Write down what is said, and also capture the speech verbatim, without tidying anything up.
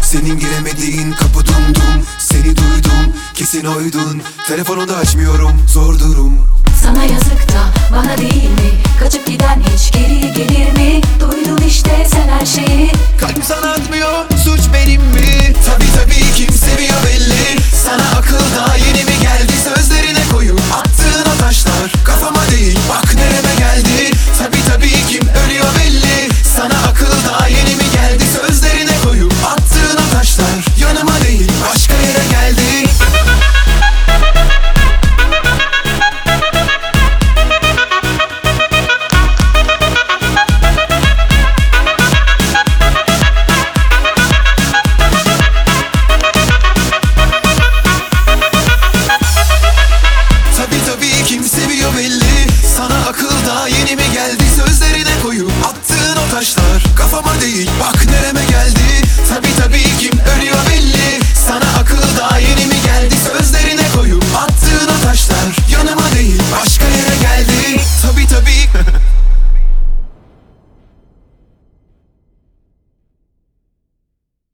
Senin giremediğin kapı dumdum. Seni duydum, kesin oydun. Telefonu da açmıyorum, zor durum. Sana yazık da bana değil mi? Kaçıp giden hiç geri gelir mi? Duydun işte sen her şeyi. Kalbim sana atmıyor, suç benim mi? Tabii tabii, kim seviyor beni?